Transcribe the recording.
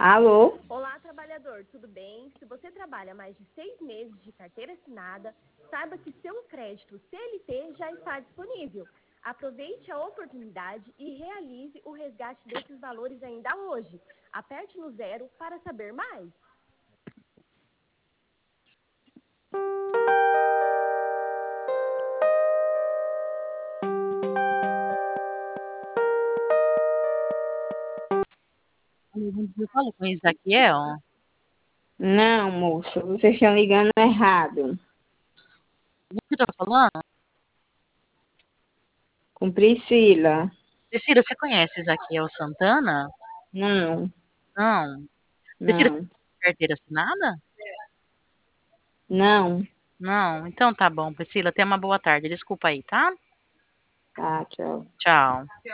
Alô? Olá, trabalhador, tudo bem? Se você trabalha mais de 6 meses de carteira assinada, saiba que seu crédito CLT já está disponível. Aproveite a oportunidade e realize o resgate desses valores ainda hoje. Aperte no 0 para saber mais. Eu falo com Isaquiel? Não, moça, vocês estão ligando errado. Você tá falando? Com Priscila. Priscila, você conhece Isaquiel Santana? Não, Não. Priscila, você não, tem carteira assinada? não. Não. Então tá bom, Priscila. Tenha uma boa tarde. Desculpa aí, tá? Tá, tchau. Tchau.